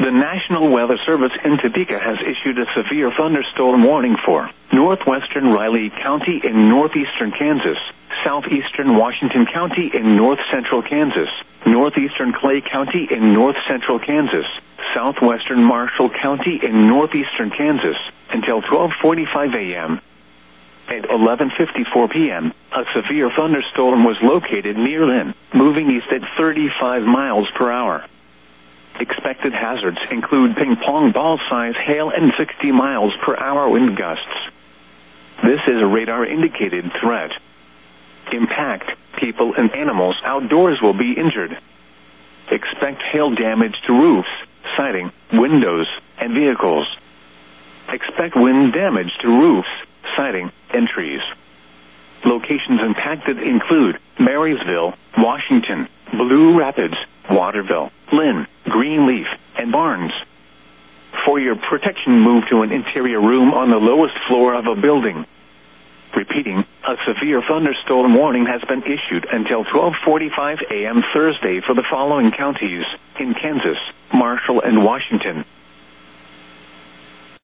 The National Weather Service in Topeka has issued a severe thunderstorm warning for northwestern Riley County in northeastern Kansas, southeastern Washington County in north-central Kansas, northeastern Clay County in north-central Kansas, southwestern Marshall County in northeastern Kansas, until 12:45 a.m. At 11:54 p.m., a severe thunderstorm was located near Lynn, moving east at 35 miles per hour. Expected hazards include ping-pong ball-size hail and 60 miles per hour wind gusts. This is a radar-indicated threat. Impact: people and animals outdoors will be injured. Expect hail damage to roofs, siding, windows, and vehicles. Expect wind damage to roofs, siding, and trees. Locations impacted include Marysville, Washington, Blue Rapids, Waterville, Lynn, Greenleaf, and Barnes. For your protection, move to an interior room on the lowest floor of a building. Repeating, a severe thunderstorm warning has been issued until 12:45 a.m. Thursday for the following counties in Kansas, Marshall, and Washington.